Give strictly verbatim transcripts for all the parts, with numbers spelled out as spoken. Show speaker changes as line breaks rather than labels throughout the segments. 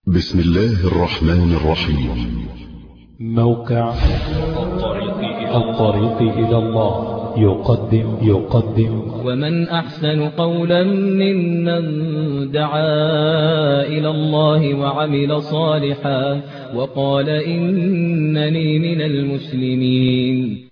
بسم الله الرحمن الرحيم.
موقع الطريق إلى الله يقدم يقدم
ومن أحسن قولا ممن دعا إلى الله وعمل صالحا وقال إنني من المسلمين.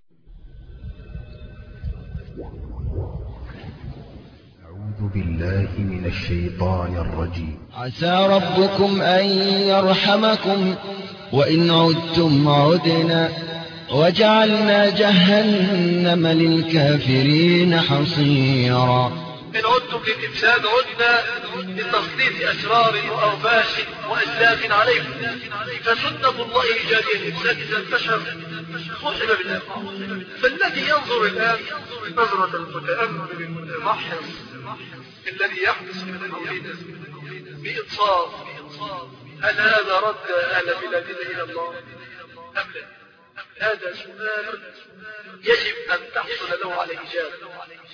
أعوذ بالله من الشيطان الرجيم.
عسى ربكم أن يرحمكم وإن عدتم عدنا وجعلنا جهنم للكافرين حصيرا.
إن عدتم للإفساد عدنا لتسليط أشرار وأوباش وأسلاف عليكم، فسنة الله إيجاد الإفساد إذا انتشر صحب بالأمر. فالذي ينظر الآن نظرة المتأمل المتمحص الذي يحدث من أمرنا بإنصاف، هل هذا رد أهل بلادنا إلى الله أم لا؟ هذا سؤال يجب أن تحصل له على إجابة.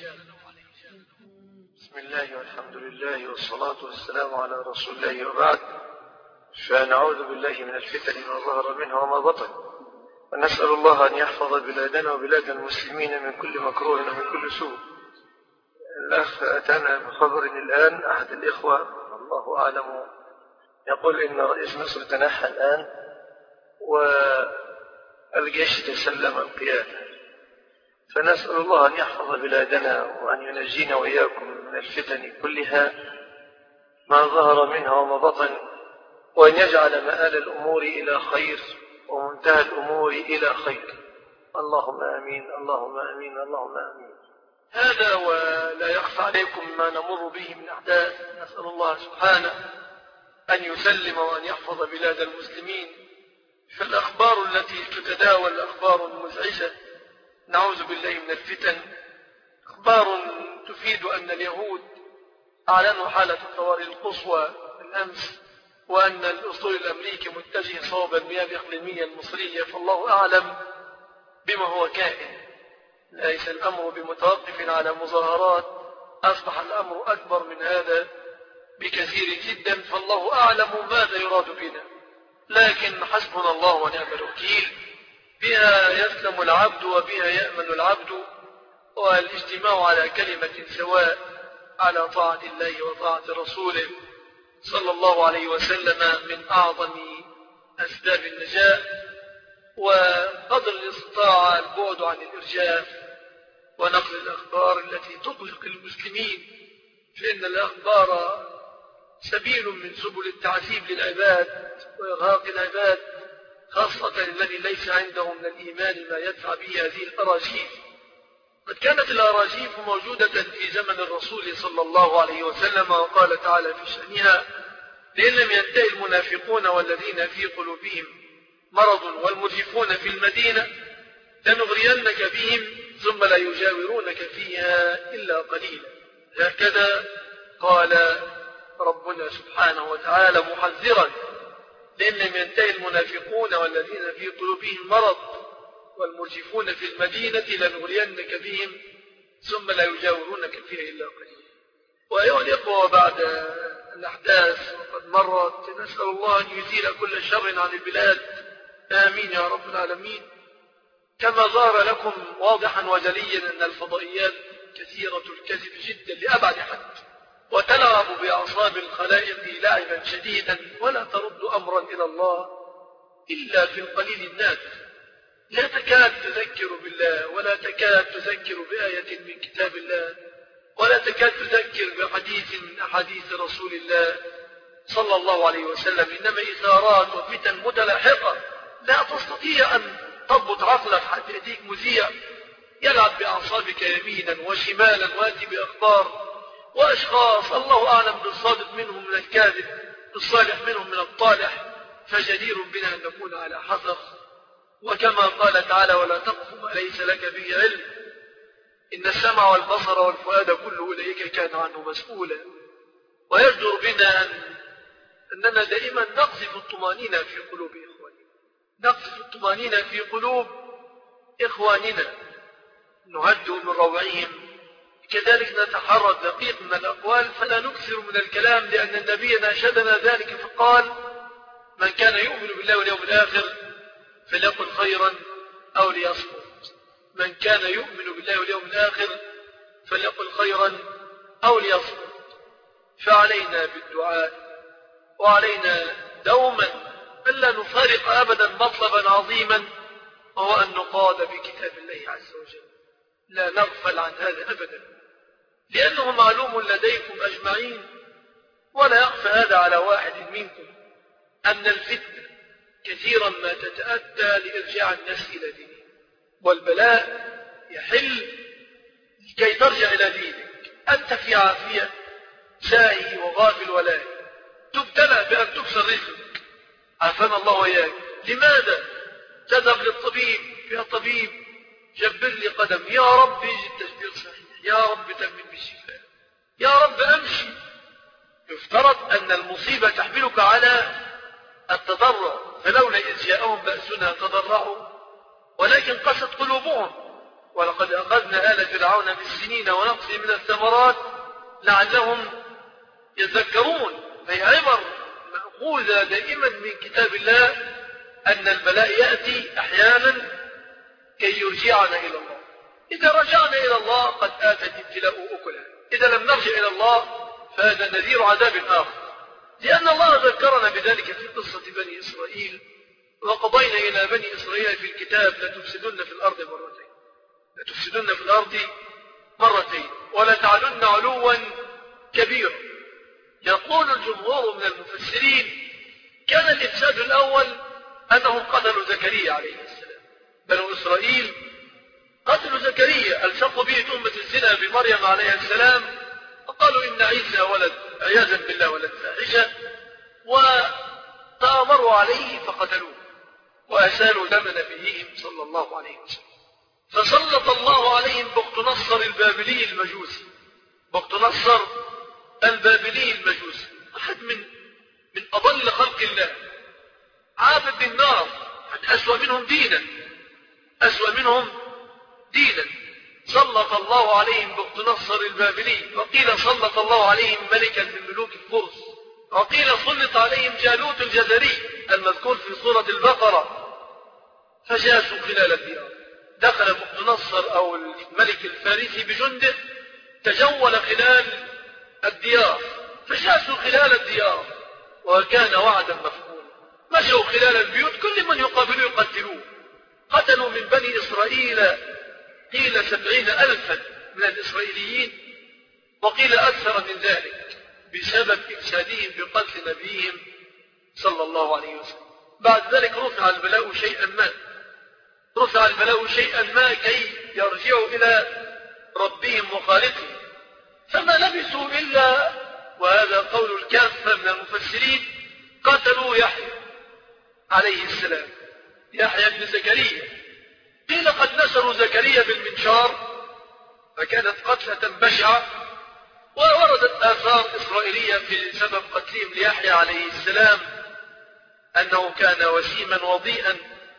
بسم الله والحمد لله والصلاة والسلام على رسول الله وبعد، فنعوذ بالله من الفتن ما ظهر منها وما بطن، ونسأل الله أن يحفظ بلادنا وبلاد المسلمين من كل مكروه ومن كل سوء. الأخ أتانا بخبر الآن أحد الإخوة الله أعلم يقول إن رئيس مصر تنحى الآن والجيش تسلم القيادة، فنسأل الله أن يحفظ بلادنا وأن ينجينا وإياكم من الفتن كلها ما ظهر منها وما بطن، وأن يجعل مآل الأمور إلى خير ومنتهى الأمور إلى خير. اللهم آمين اللهم آمين اللهم آمين. هذا ولا يخفى عليكم ما نمر به من أحداث، نسأل الله سبحانه أن يسلم وأن يحفظ بلاد المسلمين. فالأخبار التي تتداول أخبار مزعجة، نعوذ بالله من الفتن، أخبار تفيد أن اليهود أعلنوا حالة الطوارئ القصوى بالأمس، وأن الأسطول الأمريكي متجه صوب المياه الإقليمية المصرية، فالله أعلم بما هو كائن. ليس الأمر بمتوقف على مظاهرات، أصبح الأمر أكبر من هذا بكثير جدا، فالله أعلم ماذا يراد بنا، لكن حسبنا الله ونعم الوكيل. بها يسلم العبد وبها يأمن العبد، والاجتماع على كلمة سواء على طاعة الله وطاعة رسوله صلى الله عليه وسلم من أعظم أسباب النجاة، وقدر الاستطاعة البعد عن الإرجاف ونقل الأخبار التي تقلق المسلمين، فإن الأخبار سبيل من سبل التعذيب للعباد وإرهاق العباد، خاصة الذي ليس عنده من الإيمان ما يدفع به هذه الأراجيف. قد كانت الأراجيف موجودة في زمن الرسول صلى الله عليه وسلم، وقال تعالى في شأنها: لئن لم ينتهي المنافقون والذين في قلوبهم مرض والمرجفون في المدينة لنغرينك بهم ثم لا يجاورونك فيها إلا قليلا. هكذا قال ربنا سبحانه وتعالى محذرا: لئن لم ينتهي المنافقون والذين في قلوبهم مرض والمرجفون في المدينة لنغرينك بهم ثم لا يجاورونك فيها إلا قليلا. وأيها الإخوة، بعد الأحداث وقد مرت، نسأل الله أن يزيل كل شر عن البلاد، آمين يا رب العالمين. كما ظهر لكم واضحا وجليا أن الفضائيات كثيرة الكذب جدا لأبعد حد، وتلعب بأعصاب الخلائق لعبا شديدا، ولا ترد أمرا إلى الله إلا في القليل النادر. لا تكاد تذكر بالله، ولا تكاد تذكر بآية من كتاب الله، ولا تكاد تذكر بحديث من أحاديث رسول الله صلى الله عليه وسلم، إنما إثارات وفتن متلاحقة لا تستطيع أن تضبط عقلك حتى يأتيك مذيع يلعب بأعصابك يمينا وشمالا ويأتي بأخبار وأشخاص الله أعلم بالصادق منهم من الكاذب، بالصالح منهم من الطالح، فجدير بنا أن نكون على حذر. وكما قال تعالى: ولا تقف ما ليس لك به علم إن السمع والبصر والفؤاد كل أولئك كان عنه مسؤولا. ويجدر بنا أن أننا دائما نقذف الطمأنينة في قلوب إخواننا، نقذف الطمأنينة في قلوب إخواننا، نهدئ من روعهم، كذلك نتحرى الدقيق من الأقوال، فلا نكثر من الكلام، لأن النبي ناشدنا ذلك فقال: من كان يؤمن بالله واليوم الآخر فليقل خيرا أو ليصمت. من كان يؤمن بالله واليوم الآخر فليقل خيرا أو ليصمت. فعلينا بالدعاء، وعلينا دوما ألا نفارق أبدا مطلبا عظيما، وهو أن نقاد بكتاب الله عز وجل. لا نغفل عن هذا أبدا، لأنه معلوم لديكم أجمعين، ولا يخفى هذا على واحد منكم، أن الفتنة كثيرا ما تتأتى لإرجاع الناس إلى دينه، والبلاء يحل كي ترجع إلى دينك. أنت في عافية ساهي وغافل ولاهي، تبتلى بأن تكسر رجلك، عافانا الله وإياك. لماذا تذهب للطبيب؟ يا طبيب جبر لي قدم، يا رب يجي التجبير صحيح، يا رب تمن بالشفاء، يا رب أمشي. يفترض أن المصيبة تحملك على التضرع، فلولا إذ جاءهم بأسنا تضرعوا ولكن قست قلوبهم. ولقد أخذنا آل فرعون بالسنين ونقص من الثمرات لعلهم يذكرون. فهي عبر مأخوذة دائما من كتاب الله أن البلاء يأتي أحيانا كي يرجعنا إلى الله. إذا رجعنا إلى الله قد آتى الابتلاء أكله، إذا لم نرجع إلى الله فهذا نذير عذاب آخر. لأن الله ذكرنا بذلك في قصة بني إسرائيل: وقضينا إلى بني إسرائيل في الكتاب لتفسدن في الأرض مرتين لتفسدن في الأرض مرتين ولتعلن علوا كبيرا. يقول الجمهور من المفسرين: كان الإفساد الأول أنهم قتلوا زكريا عليه السلام. بنو إسرائيل قتلوا زكريا، ألصقوا به تهمة الزنا بمريم عليه السلام، وقالوا إن عيسى ولد عياذا بالله ولد فاحشة، وتآمروا عليه فقتلوه وأسالوا دم نبيهم صلى الله عليه وسلم. فسلط الله عليهم بخت نصر البابلي المجوسي. بخت نصر البابلي المجوسي أحد من من أضل خلق الله، عابد بالنار، أسوأ منهم دينا أسوأ منهم دينا سلط الله عليهم بخت نصر البابلي. وقيل سلط الله عليهم ملكا من ملوك الفرس، وقيل سلط عليهم جالوت الجزري المذكور في سورة البقرة. فجاسوا خلال الديار، دخل بخت نصر أو الملك الفارسي بجنده، تجول خلال الديار، فجاسوا خلال الديار، وكان وعدا مفعولا. مشوا خلال البيوت، كل من يقابلوا يقتلوه. قتلوا من بني إسرائيل قيل سبعين ألفا من الإسرائيليين، وقيل أكثر من ذلك، بسبب إفسادهم بقتل نبيهم صلى الله عليه وسلم. بعد ذلك رفع البلاء شيئا ما رفع البلاء شيئا ما كي يرجعوا إلى ربهم وخالقهم. فما لبثوا إلا، وهذا قول الكافة من المفسرين، قتلوا يحيى عليه السلام، يحيى بن زكريا. قيل قد نشروا زكريا بالمنشار، فكانت قتلة بشعة. ووردت آثار إسرائيلية في سبب قتلهم ليحيى عليه السلام أنه كان وسيما وضيئا،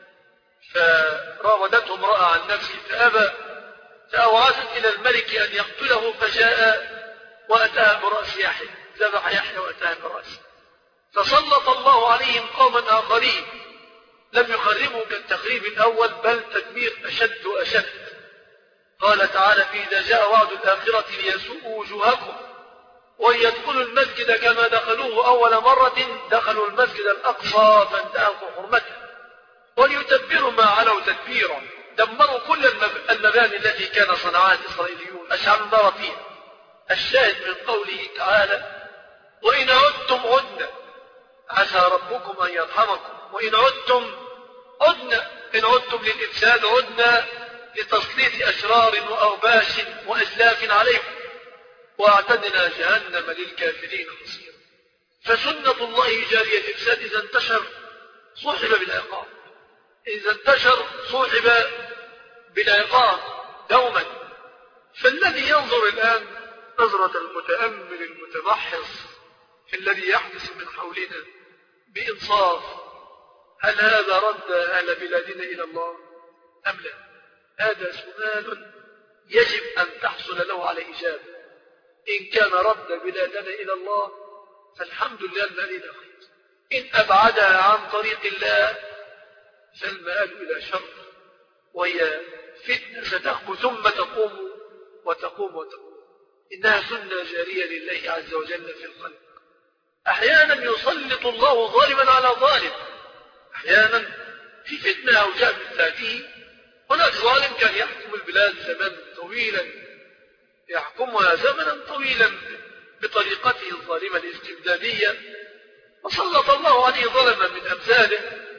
فراودته امرأة عن نفسه فأبى، فأوعزت إلى الملك أن يقتله، فجاء وأتاها برأس يحيى، ذبح يحيى وأتاها برأسه. فسلط الله عليهم قوما آخرين لم يخربوا كالتخريب الأول، بل تدمير أشد وأشد. قال تعالى: فإذا جاء وعد الآخرة ليسوءوا وجوهكم ويدخلوا المسجد كما دخلوه أول مرة دخلوا المسجد الأقصى فانتهكوا حرمته وليتبروا ما علوا تدبيرا. دمروا كل المباني التي كان صنعها الإسرائيليون، أشعلوا النار فيها. الشاهد من قوله تعالى: وإن عدتم عدنا عسى ربكم أن يرحمكم، وإن عدتم عدنا، إن عدتم للإفساد عدنا لتسليط أشرار وأوباش وأسلاف عليكم، وأعتدنا جهنم للكافرين حصيرا. فسنة الله جارية الإفساد إذا انتشر صوحب بالعقاب، إذا انتشر صوحب بالعقاب دوما. فالذي ينظر الآن نظرة المتأمل المتمحص في الذي يحدث من حولنا بإنصاف، هل هذا رد أهل بلادنا إلى الله أم لا؟ هذا سؤال يجب أن تحصل له على إجابة. إن كان رد بلادنا إلى الله فالحمد لله الذي لا خير، إن أبعدها عن طريق الله فالمآل إلى شر، وهي فتنة ستخبو ثم تقوم وتقوم وتقوم. إنها سنة جارية لله عز وجل في الخلق. أحيانا يسلط الله ظالما على ظالم، أحيانا في فتنة أو جاء من ذاته. هناك ظالم كان يحكم البلاد زمنا طويلا، يحكمها زمنا طويلا بطريقته الظالمة الاستبدادية، وسلط الله عليه ظلما من أمثاله،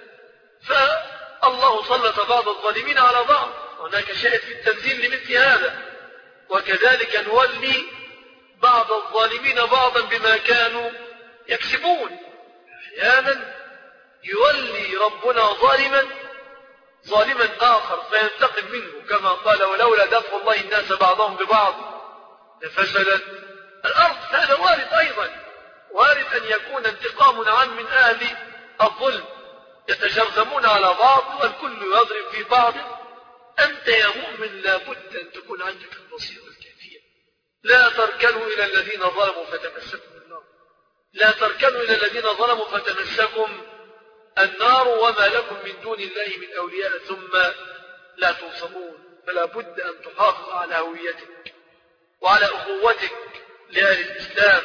فالله سلط بعض الظالمين على بعض. هناك شاهد في التنزيل لمثل هذا. وكذلك نولي بعض الظالمين بعضا بما كانوا يكسبون. أحيانا يولي ربنا ظالما ظالما آخر فينتقم منه، كما قال ولولا دفع الله الناس بعضهم ببعض لفسدت الأرض. هذا وارد أيضا، وارد أن يكون انتقام عام من أهل الظلم يتجرذمون على بعض والكل يضرب في بعض. أنت يا مؤمن لابد أن تكون عندك البصيرة الكافية. لا تركنوا إلى الذين ظلموا فتمسكم النار، لا تركنوا إلى الذين ظلموا فتمسكم النار وما لكم من دون الله من أولياء ثم لا تنصرون. فلا بد أن تحافظ على هويتك وعلى أخوتك لأهل الإسلام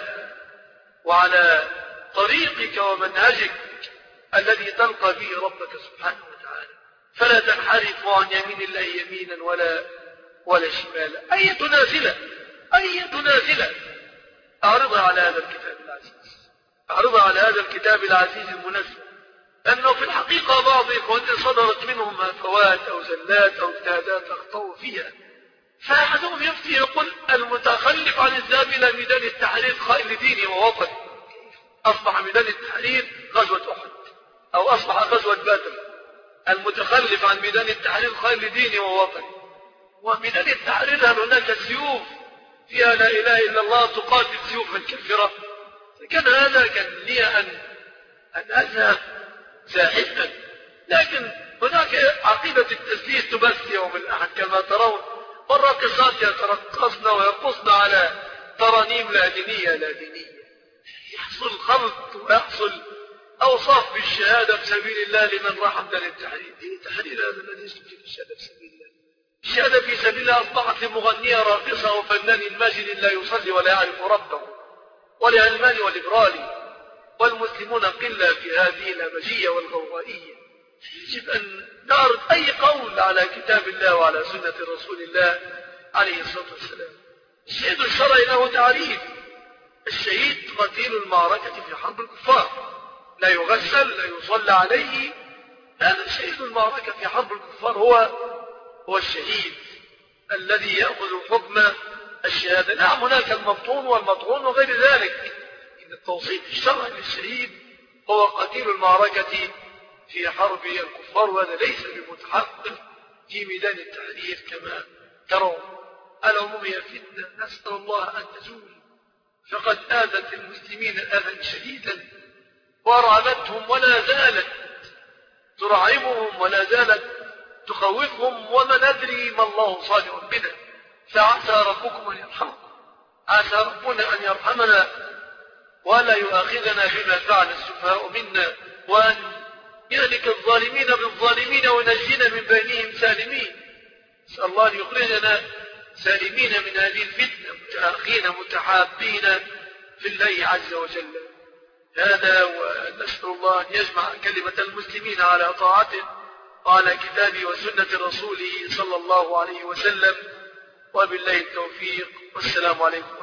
وعلى طريقك ومنهجك الذي تلقى به ربك سبحانه وتعالى. فلا تنحرف عن يمين الله يمينا ولا ولا شمالا. أي نازلة أي نازلة أعرضها على هذا الكتاب العزيز، أعرضها على هذا الكتاب العزيز المنزل. أنه في الحقيقة بعض إخواننا صدرت منهم هفوات أو زلات أو اجتهادات أخطأوا فيها، فأحدهم يفتي يقول المتخلف عن الذهاب إلى ميدان التحرير خائن لدينه ووطنه. أصبح ميدان التحرير غزوة أحد أو أصبح غزوة بدر. المتخلف عن ميدان التحرير خائن لدينه ووطنه. وميدان التحرير هل هناك سيوف فيها لا إله إلا الله تقاتل سيوف الكافرة؟ كان هذا كان لي أن أن أذهب زاحفا، لكن هناك عقيدة التسليس تبث يوم الأحد كما ترون، والراقصات يترقصن ويرقصن على ترانيم لا دينية لا دينية. يحصل خلط ويحصل أوصاف بالشهادة في سبيل الله لمن راح ميدان التحرير. دين التحرير هذا الذي يسلم في الشهادة في سبيل الله. الشهادة في سبيل الله أصبحت لمغنية راقصة وفنان ماجد لا يصلي ولا يعرف ربه، ولعلماني وليبرالي، والمسلمون قلة في هذه الهمجية والغوغائية. يجب أن نعرض أي قول على كتاب الله وعلى سنة رسول الله عليه الصلاة والسلام. الشهيد الشرعي له تعريف. الشهيد قتيل المعركة في حرب الكفار، لا يغسل لا يصلى عليه. هذا شهيد المعركة في حرب الكفار هو هو الشهيد الذي يأخذ حكم الشهادة. نعم هناك المبطون والمطعون وغير ذلك. إن التوصيف الشرعي للشهيد هو قتيل المعركة في حرب الكفار، وهذا ليس بمتحقق في ميدان التحرير كما ترون. العموم هي فتنة نسأل الله أن تزول، فقد آذت المسلمين أذى شديدا وأرعبتهم ولا زالت ترعبهم ولا زالت تخوفهم، وما ندري ما الله صالح بنا. فعسى ربكم أن يرحمكم، عسى ربنا أن يرحمنا ولا يؤاخذنا بما فعل السفهاء منا، وأن يهلك الظالمين بالظالمين ونجينا من بينهم سالمين. نسأل الله أن يخرجنا سالمين من هذه الفتنة متآخين متحابين في الله عز وجل. هذا ونسأل الله أن يجمع كلمة المسلمين على طاعته وعلى كتابه وسنة رسوله صلى الله عليه وسلم. وبالله التوفيق، والسلام عليكم.